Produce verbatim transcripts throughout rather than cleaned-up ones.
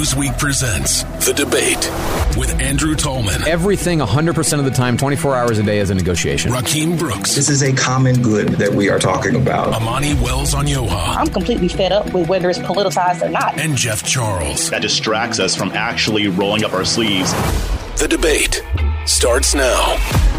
Newsweek presents The Debate with Andrew Tolman. Everything one hundred percent of the time, twenty-four hours a day is a negotiation. Rakeem Brooks. This is a common good that we are talking about. Amani Wells-Onyoha. I'm completely fed up with whether it's politicized or not. And Jeff Charles. That distracts us from actually rolling up our sleeves. The Debate starts now.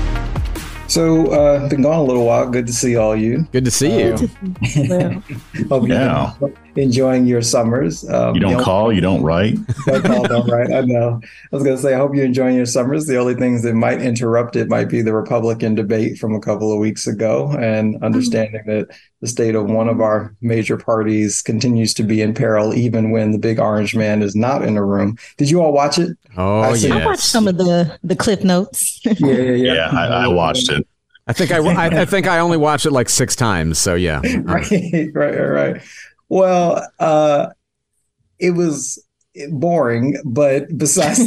So, uh, been gone a little while. Good to see all you. Good to see you. Um, hope Yeah. you're enjoying your summers. Um, You don't the call, you don't write. Don't call, don't write. I know. I was going to say, I hope you're enjoying your summers. The only things that might interrupt it might be the Republican debate from a couple of weeks ago, and understanding that the state of one of our major parties continues to be in peril, even when the big orange man is not in the room. Did you all watch it? Oh, I see- yes. I watched some of the the clip notes. Yeah, yeah, yeah. Yeah, I, I watched it. I think I, I, I think I only watched it like six times. So yeah. right, right, right, right. Well, uh, it was boring, but besides,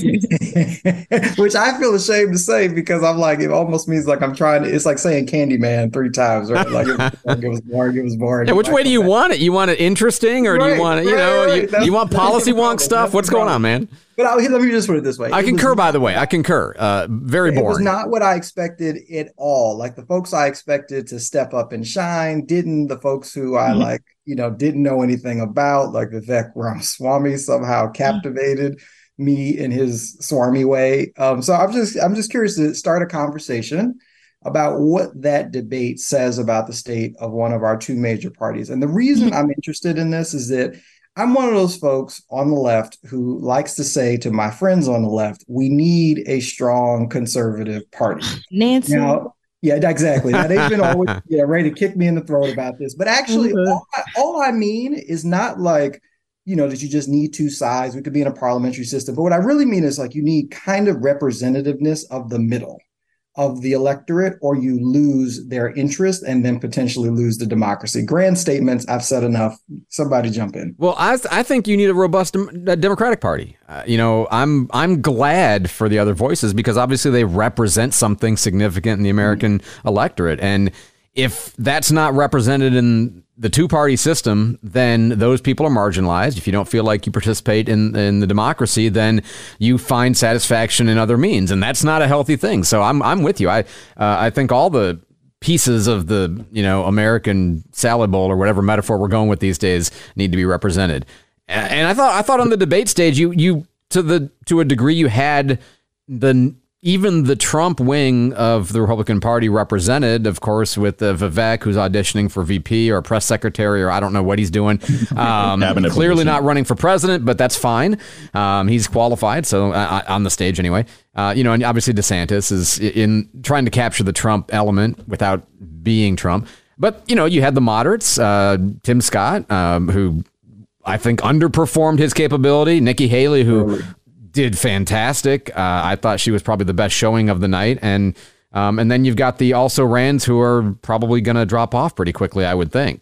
which I feel ashamed to say because I'm like, it almost means like I'm trying to. It's like saying Candyman three times, right? Like it was boring, it was boring, it was boring. Yeah, which way do you want it? You want it interesting, or do Right, you want it? You right, know, right. you, That's- you want that's policy the wonk problem. stuff? That's What's the going on, problem. man? But I, let me just put it this way. I It concur. was- By the way, I concur. Uh, very It was boring. not what I expected at all. Like the folks I expected to step up and shine didn't. The folks who I Mhm. like, you know, didn't know anything about, like Vivek Ramaswamy, somehow captivated me in his swarmy way. Um, so I'm just, I'm just curious to start a conversation about what that debate says about the state of one of our two major parties. And the reason I'm interested in this is that I'm one of those folks on the left who likes to say to my friends on the left, we need a strong conservative party. Nancy. Now, yeah, exactly. Now they've been always yeah, ready to kick me in the throat about this. But actually, Mhm. all, I, all I mean is not like, you know, that you just need two sides. We could be in a parliamentary system. But what I really mean is like you need kind of representativeness of the middle of the electorate, or you lose their interest and then potentially lose the democracy. Grand statements. I've said enough. Somebody jump in. Well, I, I think you need a robust dem- uh, Democratic Party. Uh, you know, I'm I'm glad for the other voices because obviously they represent something significant in the American mm-hmm. electorate. And if that's not represented in the two-party system, then those people are marginalized. If you don't feel like you participate in, in the democracy, then you find satisfaction in other means, and that's not a healthy thing. So I'm I'm with you. I uh, I think all the pieces of the you know American salad bowl or whatever metaphor we're going with these days need to be represented. And, and I thought I thought on the debate stage, you you to the to a degree you had the. Even the Trump wing of the Republican Party represented, of course, with uh, Vivek, who's auditioning for V P or press secretary, or I don't know what he's doing. Um, clearly position. not running for president, but that's fine. Um, he's qualified, so uh, on the stage anyway. Uh, you know, and obviously DeSantis is in trying to capture the Trump element without being Trump. But, you know, you had the moderates, uh, Tim Scott, um, who I think underperformed his capability. Nikki Haley, who did fantastic. Uh, I thought she was probably the best showing of the night. And um, and then you've got the also rans who are probably going to drop off pretty quickly, I would think.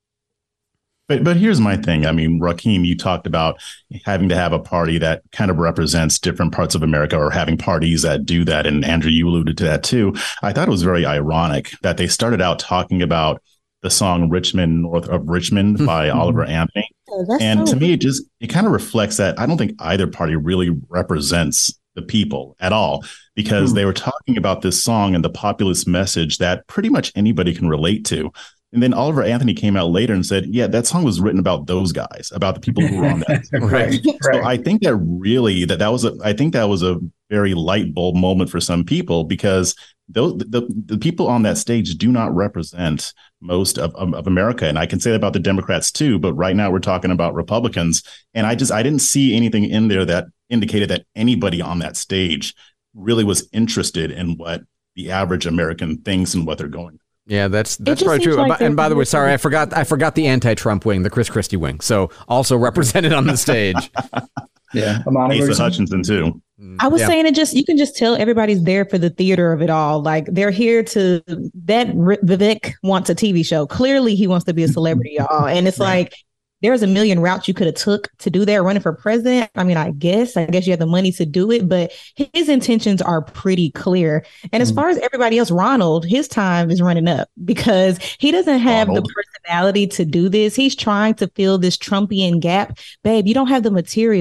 But but here's my thing. I mean, Rakeem, you talked about having to have a party that kind of represents different parts of America, or having parties that do that. And Andrew, you alluded to that too. I thought it was very ironic that they started out talking about the song Richmond, North of Richmond by Oliver Anthony. Oh, And so- to me, it just it kind of reflects that I don't think either party really represents the people at all, because Hmm. they were talking about this song and the populist message that pretty much anybody can relate to. And then Oliver Anthony came out later and said, yeah, that song was written about those guys, about the people who were on that. right. So I think that really that that was a I think that was a very light bulb moment for some people, because those the, the people on that stage do not represent most of, of, of America. And I can say that about the Democrats too, but right now we're talking about Republicans. And I just I didn't see anything in there that indicated that anybody on that stage really was interested in what the average American thinks and what they're going through. Yeah, that's that's just probably seems true. like and by the way, there's- sorry, I forgot I forgot the anti-Trump wing, the Chris Christie wing. So also represented on the stage. Yeah. Amani, Asa Richmond? Hutchinson too. I was Yeah. saying it just, you can just tell everybody's there for the theater of it all. Like they're here to, that R- Vivek wants a T V show. Clearly he wants to be a celebrity, y'all. And it's Right. like, there's a million routes you could have took to do that, running for president. I mean, I guess, I guess you have the money to do it, but his intentions are pretty clear. And as Mm. far as everybody else, Ronald, his time is running up because he doesn't have Ronald. the personality to do this. He's trying to fill this Trumpian gap. Babe, you don't have the material.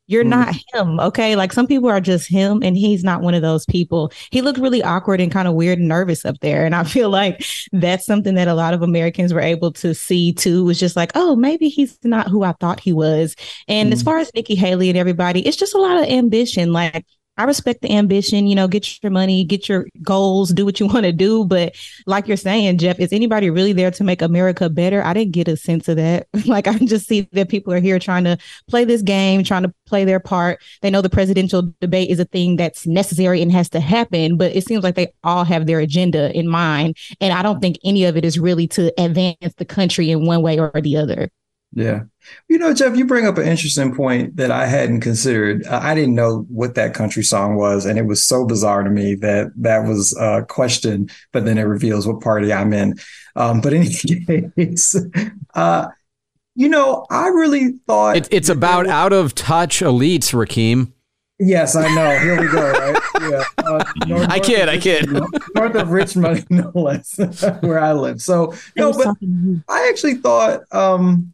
You're Mm. not him, okay? Like some people are just him, and he's not one of those people. He looked really awkward and kind of weird and nervous up there. And I feel like that's something that a lot of Americans were able to see too, was just like, oh, maybe he's not who I thought he was. And Mm. as far as Nikki Haley and everybody, it's just a lot of ambition. Like, I respect the ambition, you know, get your money, get your goals, do what you want to do. But like you're saying, Jeff, is anybody really there to make America better? I didn't get a sense of that. Like, I just see that people are here trying to play this game, trying to play their part. They know the presidential debate is a thing that's necessary and has to happen, but it seems like they all have their agenda in mind. And I don't think any of it is really to advance the country in one way or the other. Yeah. You know, Jeff, you bring up an interesting point that I hadn't considered. Uh, I didn't know what that country song was, and it was so bizarre to me that that was a question, but then it reveals what party I'm in. Um, but in any case, uh, you know, I really thought... It, it's about was, out of touch elites, Rakeem. Yes, I know. Here we go, right? Yeah. Uh, north, I kid, I kid. North of Richmond, no less, where I live. So, no, but I actually thought... Um,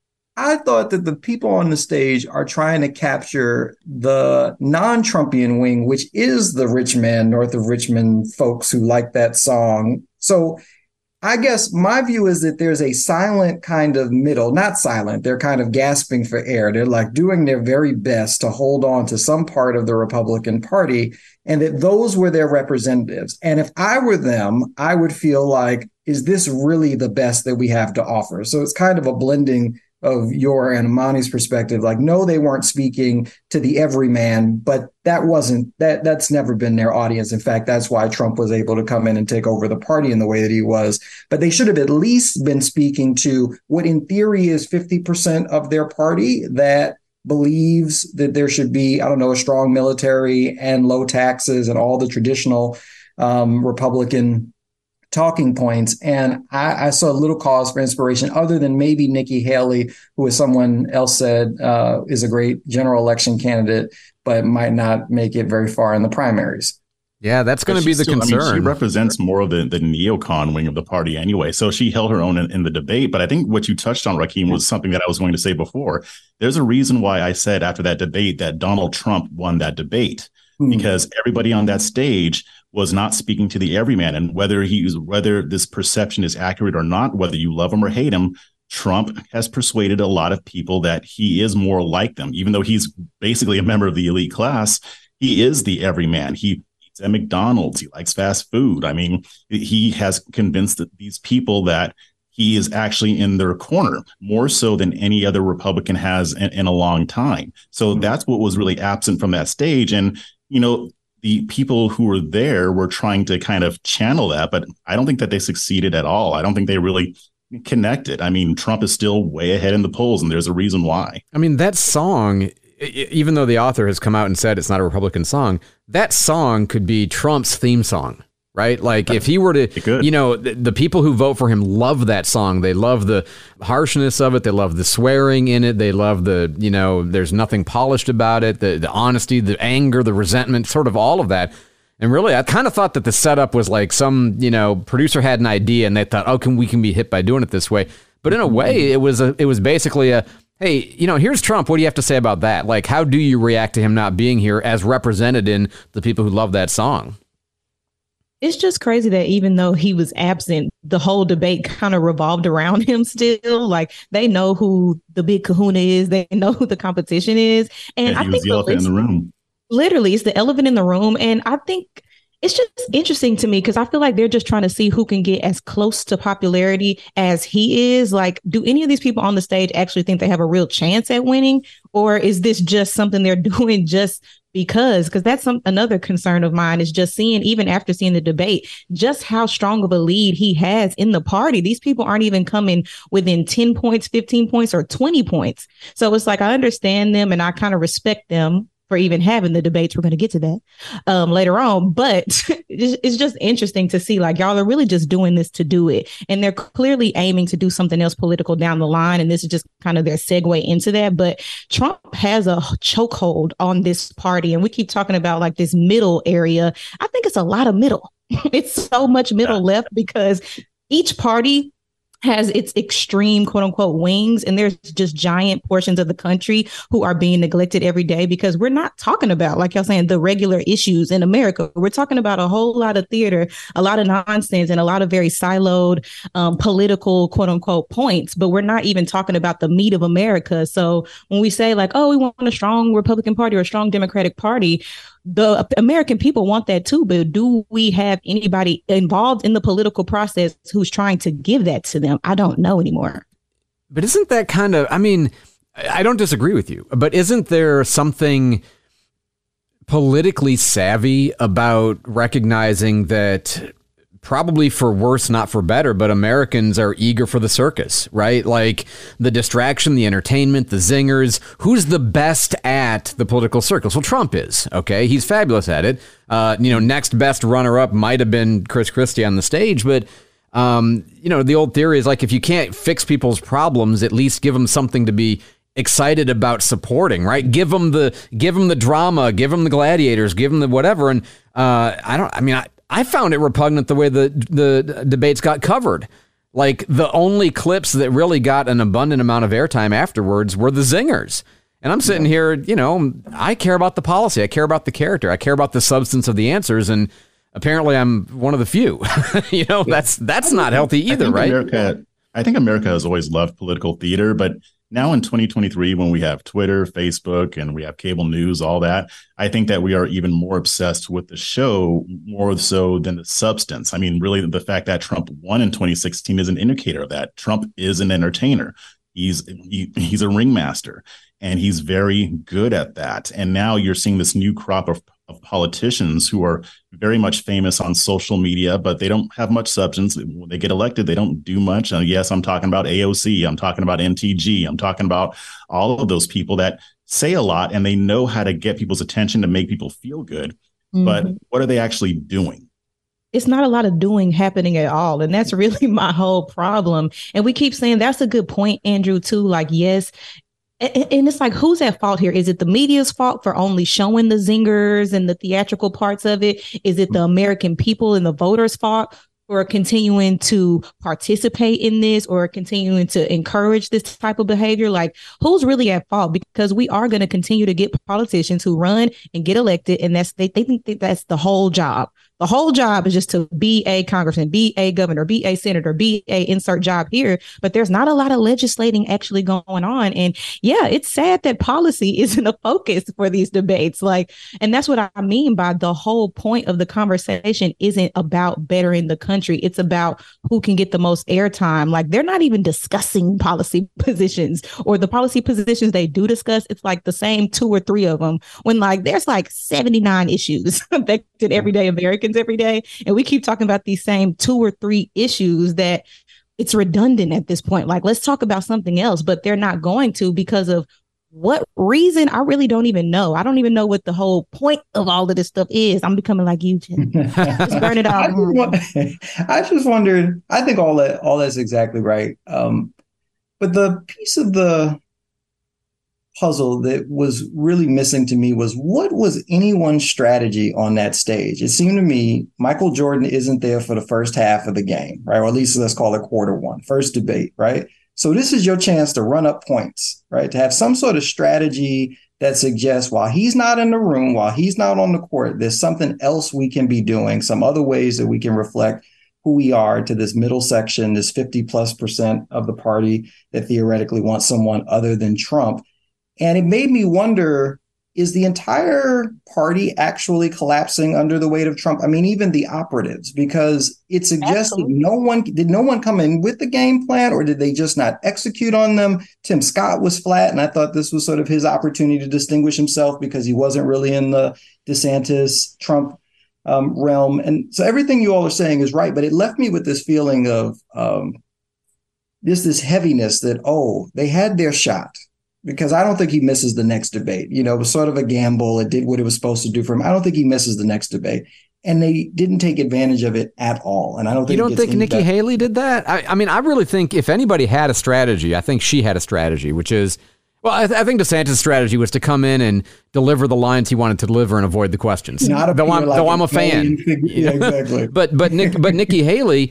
I thought that the people on the stage are trying to capture the non-Trumpian wing, which is the rich man, north of Richmond folks who like that song. So I guess my view is that there's a silent kind of middle, not silent. They're kind of gasping for air. They're like doing their very best to hold on to some part of the Republican Party, and that those were their representatives. And if I were them, I would feel like, is this really the best that we have to offer? So it's kind of a blending of your and Amani's perspective. Like, no, they weren't speaking to the everyman, but that wasn't, that that's never been their audience. In fact, that's why Trump was able to come in and take over the party in the way that he was. But they should have at least been speaking to what in theory is fifty percent of their party that believes that there should be, I don't know, a strong military and low taxes and all the traditional um, Republican talking points. And I, I saw a little cause for inspiration other than maybe Nikki Haley, who, as someone else said, uh, is a great general election candidate, but might not make it very far in the primaries. Yeah, that's going to be the still, concern. I mean, she represents more of the, the neocon wing of the party anyway. So she held her own in, in the debate. But I think what you touched on, Rakeem, was something that I was going to say before. There's a reason why I said after that debate that Donald Trump won that debate, hmm. because everybody on that stage was not speaking to the everyman. And whether he's whether this perception is accurate or not, whether you love him or hate him, Trump has persuaded a lot of people that he is more like them. Even though he's basically a member of the elite class, he is the everyman. He eats at McDonald's. He likes fast food. I mean, he has convinced these people that he is actually in their corner more so than any other Republican has in, in a long time. So that's what was really absent from that stage. And, you know, the people who were there were trying to kind of channel that, but I don't think that they succeeded at all. I don't think they really connected. I mean, Trump is still way ahead in the polls, and there's a reason why. I mean, that song, even though the author has come out and said it's not a Republican song, that song could be Trump's theme song, right? Like if he were to, you know, the, the people who vote for him love that song. They love the harshness of it. They love the swearing in it. They love the, you know, there's nothing polished about it. The, the honesty, the anger, the resentment, sort of all of that. And really, I kind of thought that the setup was like some, you know, producer had an idea and they thought, oh, can we can be hit by doing it this way. But in a way, it was a, it was basically a, hey, you know, here's Trump. What do you have to say about that? Like, how do you react to him not being here as represented in the people who love that song? It's just crazy that even though he was absent, the whole debate kind of revolved around him still. Like, they know who the big kahuna is. They know who the competition is. And yeah, I he think was the elephant in the room. Literally, it's the elephant in the room. And I think it's just interesting to me because I feel like they're just trying to see who can get as close to popularity as he is. Like, do any of these people on the stage actually think they have a real chance at winning? Or is this just something they're doing just because? Because that's some, another concern of mine is just seeing, even after seeing the debate, just how strong of a lead he has in the party. These people aren't even coming within ten points, fifteen points, or twenty points. So it's like, I understand them and I kind of respect them for even having the debates. We're going to get to that um, later on. But it's just interesting to see, like, y'all are really just doing this to do it. And they're clearly aiming to do something else political down the line. And this is just kind of their segue into that. But Trump has a chokehold on this party. And we keep talking about like this middle area. I think it's a lot of middle. It's so much middle left because each party has its extreme quote unquote wings, and there's just giant portions of the country who are being neglected every day because we're not talking about, like y'all saying, the regular issues in America. We're talking about a whole lot of theater, a lot of nonsense, and a lot of very siloed um, political quote unquote points, but we're not even talking about the meat of America. So when we say like, oh, we want a strong Republican Party or a strong Democratic Party, the American people want that too, but do we have anybody involved in the political process who's trying to give that to them? I don't know anymore. But isn't that kind of, I mean, I don't disagree with you, but isn't there something politically savvy about recognizing that probably for worse, not for better, but Americans are eager for the circus, right? Like the distraction, the entertainment, the zingers. Who's the best at the political circus? Well, Trump is, okay? He's fabulous at it. Uh, you know, next best runner-up might have been Chris Christie on the stage, but, um, you know, the old theory is like, if you can't fix people's problems, at least give them something to be excited about supporting, right? Give them the, give them the drama, give them the gladiators, give them the whatever. And uh, I don't, I mean, I, I found it repugnant the way the the debates got covered. Like the only clips that really got an abundant amount of airtime afterwards were the zingers. And I'm sitting here, you know, I care about the policy. I care about the character. I care about the substance of the answers. And apparently I'm one of the few. you know, that's that's not healthy either, right? America, I think America has always loved political theater, but now in twenty twenty-three, when we have Twitter, Facebook, and we have cable news, all that, I think that we are even more obsessed with the show more so than the substance. I mean, really, the fact that Trump won in twenty sixteen is an indicator of that. Trump is an entertainer. He's he, he's a ringmaster, and he's very good at that. And now you're seeing this new crop of, of politicians who are very much famous on social media, but they don't have much substance. When they get elected, they don't do much. And yes, I'm talking about A O C. I'm talking about N T G. I'm talking about all of those people that say a lot and they know how to get people's attention to make people feel good. Mm-hmm. But what are they actually doing? It's not a lot of doing happening at all. And that's really my whole problem. And we keep saying that's a good point, Andrew, too. Like, yes. And it's like, who's at fault here? Is it the media's fault for only showing the zingers and the theatrical parts of it? Is it the American people and the voters' fault for continuing to participate in this or continuing to encourage this type of behavior? Like, who's really at fault? Because we are going to continue to get politicians who run and get elected. And that's they, they think that that's the whole job. The whole job is just to be a congressman, be a governor, be a senator, be a insert job here. But there's not a lot of legislating actually going on. And yeah, it's sad that policy isn't a focus for these debates. Like, and that's what I mean by the whole point of the conversation isn't about bettering the country. It's about who can get the most airtime. Like, they're not even discussing policy positions, or the policy positions they do discuss. It's like the same two or three of them when like there's like seventy-nine issues affected everyday Americans every day. And we keep talking about these same two or three issues that it's redundant at this point. Like, let's talk about something else, but they're not going to because of what reason? I really don't even know. I don't even know what the whole point of all of this stuff is. I'm becoming like you, Jen. Just burn it out. I, just, I just wondered, I think all that, all that's exactly right. Um, but the piece of the puzzle that was really missing to me was, what was anyone's strategy on that stage? It seemed to me Michael Jordan isn't there for the first half of the game, right? Or at least let's call it quarter one, first debate, right? So this is your chance to run up points, right? To have some sort of strategy that suggests while he's not in the room, while he's not on the court, there's something else we can be doing, some other ways that we can reflect who we are to this middle section, this fifty plus percent of the party that theoretically wants someone other than Trump. And it made me wonder, is the entire party actually collapsing under the weight of Trump? I mean, even the operatives, because it suggests that no one, did no one come in with the game plan, or did they just not execute on them? Tim Scott was flat, and I thought this was sort of his opportunity to distinguish himself because he wasn't really in the DeSantis Trump um, realm. And so everything you all are saying is right, but it left me with this feeling of um, this, this heaviness that, oh, they had their shot. Because I don't think he misses the next debate. You know, it was sort of a gamble. It did what it was supposed to do for him. I don't think he misses the next debate. And they didn't take advantage of it at all. And I don't think you don't think Nikki Haley did that? I, I mean, I really think if anybody had a strategy, I think she had a strategy, which is, well, I, th- I think DeSantis' strategy was to come in and deliver the lines he wanted to deliver and avoid the questions. Not though I'm, like though I'm a fan. Yeah, exactly. but but Nick, but Nikki Haley,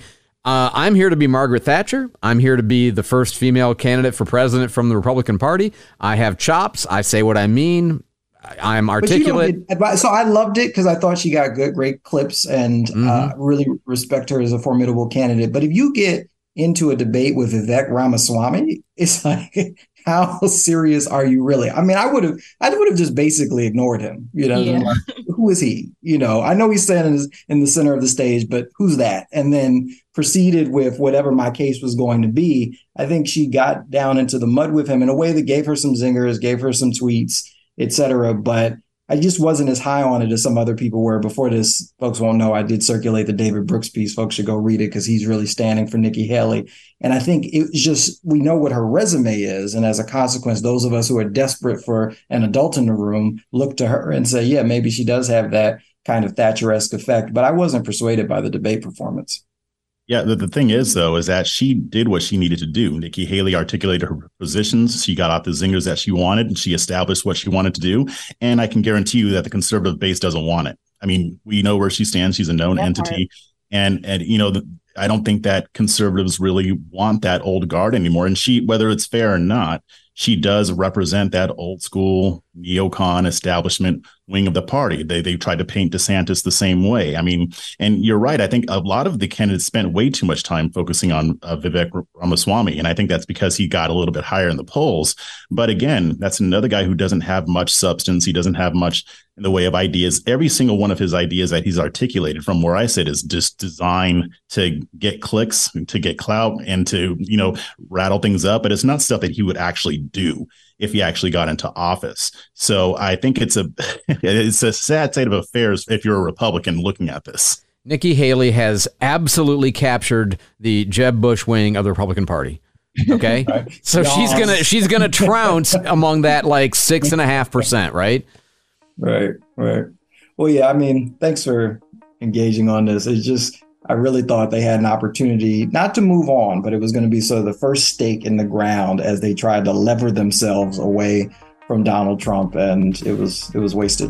Uh, I'm here to be Margaret Thatcher. I'm here to be the first female candidate for president from the Republican Party. I have chops. I say what I mean. I'm articulate. Get, so I loved it because I thought she got good, great clips and mm-hmm. uh, really respect her as a formidable candidate. But if you get into a debate with Vivek Ramaswamy, it's like, how serious are you really? I mean, I would have, I would have just basically ignored him. You know, yeah. like, who is he? You know, I know he's standing in the center of the stage, but who's that? And then proceeded with whatever my case was going to be. I think she got down into the mud with him in a way that gave her some zingers, gave her some tweets, et cetera. But I just wasn't as high on it as some other people were. Before this, folks won't know, I did circulate the David Brooks piece. Folks should go read it because he's really standing for Nikki Haley. And I think it's just, we know what her resume is. And as a consequence, those of us who are desperate for an adult in the room look to her and say, yeah, maybe she does have that kind of Thatcher-esque effect. But I wasn't persuaded by the debate performance. Yeah, the, the thing is, though, is that she did what she needed to do. Nikki Haley articulated her positions. She got out the zingers that she wanted, and she established what she wanted to do. And I can guarantee you that the conservative base doesn't want it. I mean, we know where she stands. She's a known that entity. Part. And, and you know, the, I don't think that conservatives really want that old guard anymore. And she, whether it's fair or not, she does represent that old school neocon establishment wing of the party. They they tried to paint DeSantis the same way. I mean, and you're right. I think a lot of the candidates spent way too much time focusing on uh, Vivek Ramaswamy. And I think that's because he got a little bit higher in the polls. But again, that's another guy who doesn't have much substance. He doesn't have much in the way of ideas. Every single one of his ideas that he's articulated from where I sit is just designed to get clicks, to get clout, and to, you know, rattle things up. But it's not stuff that he would actually do if he actually got into office. So I think it's a it's a sad state of affairs if you're a Republican looking at this. Nikki Haley has absolutely captured the Jeb Bush wing of the Republican Party. Okay, right. So yes. she's gonna she's gonna trounce among that like six and a half percent, right? Right, right. Well, yeah. I mean, thanks for engaging on this. It's just, I really thought they had an opportunity not to move on, but it was going to be sort of the first stake in the ground as they tried to lever themselves away from Donald Trump, and it was it was wasted.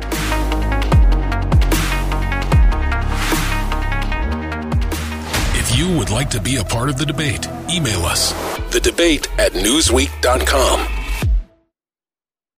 If you would like to be a part of the debate, email us, the debate at newsweek dot com.